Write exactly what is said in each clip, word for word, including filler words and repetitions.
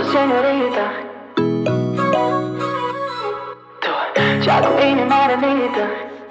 señorita, tu cea cu inima rănită.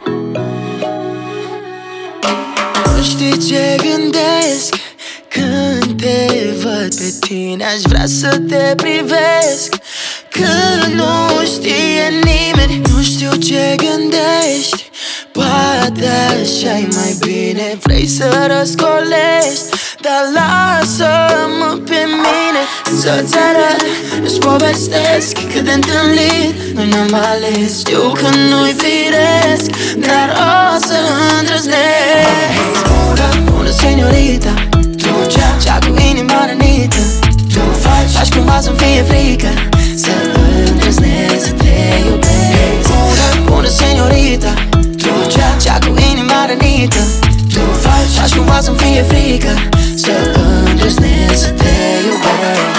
Nu știi ce gândesc când te văd pe tine. Aș vrea să te privesc când nu știe nimeni. Nu știu ce gândești, poate așa-i mai bine. Vrei să răscolești, dar lasă-mă pe mine să-ți arăt, îți povestesc cât de întâlnit noi ne-am ales. Știu că nu-i firesc, dar o să îndrăznesc. Bună, bună señorita, tu cea, cea cu inima rănită. Tu faci, faci cumva să-mi fie frică, să îndrăznesc să te iubesc. Bună, bună señorita, tu cea, cea cu inima rănită. Tu faci, faci cumva să-mi fie frică, să îndrăznesc să te iubesc.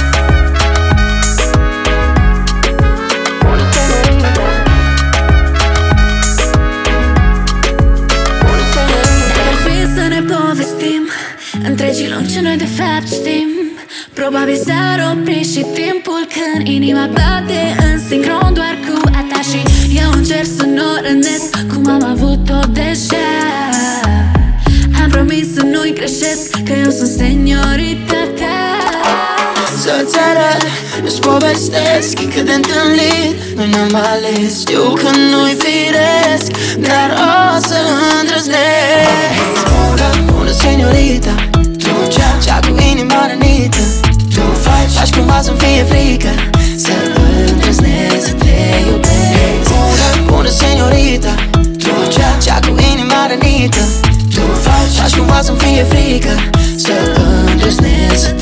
Dacă ar fi să ne povestim întregii luni ce noi de fapt știm, probabil s-ar opri și timpul când inima bate în sincron doar cu a ta. Și eu încerc să nu rănesc cum am avut-o deja. Am promis să nu-i greșesc, că eu sunt señorita ta. Să-ți arăt, îți povestesc cât de întâlnit noi ne-am ales. Știu că nu-i firesc, dar o să îndrăznesc. Bună, bună señorita, tu cea, cea cu inima rănită. Tu faci, faci cumva să-mi fie frică, să îndrăznesc să te iubesc. Bună, bună señorita, tu cea, cea cu inima rănită. Tu faci, faci cumva să-mi fie frică, să îndrăznesc să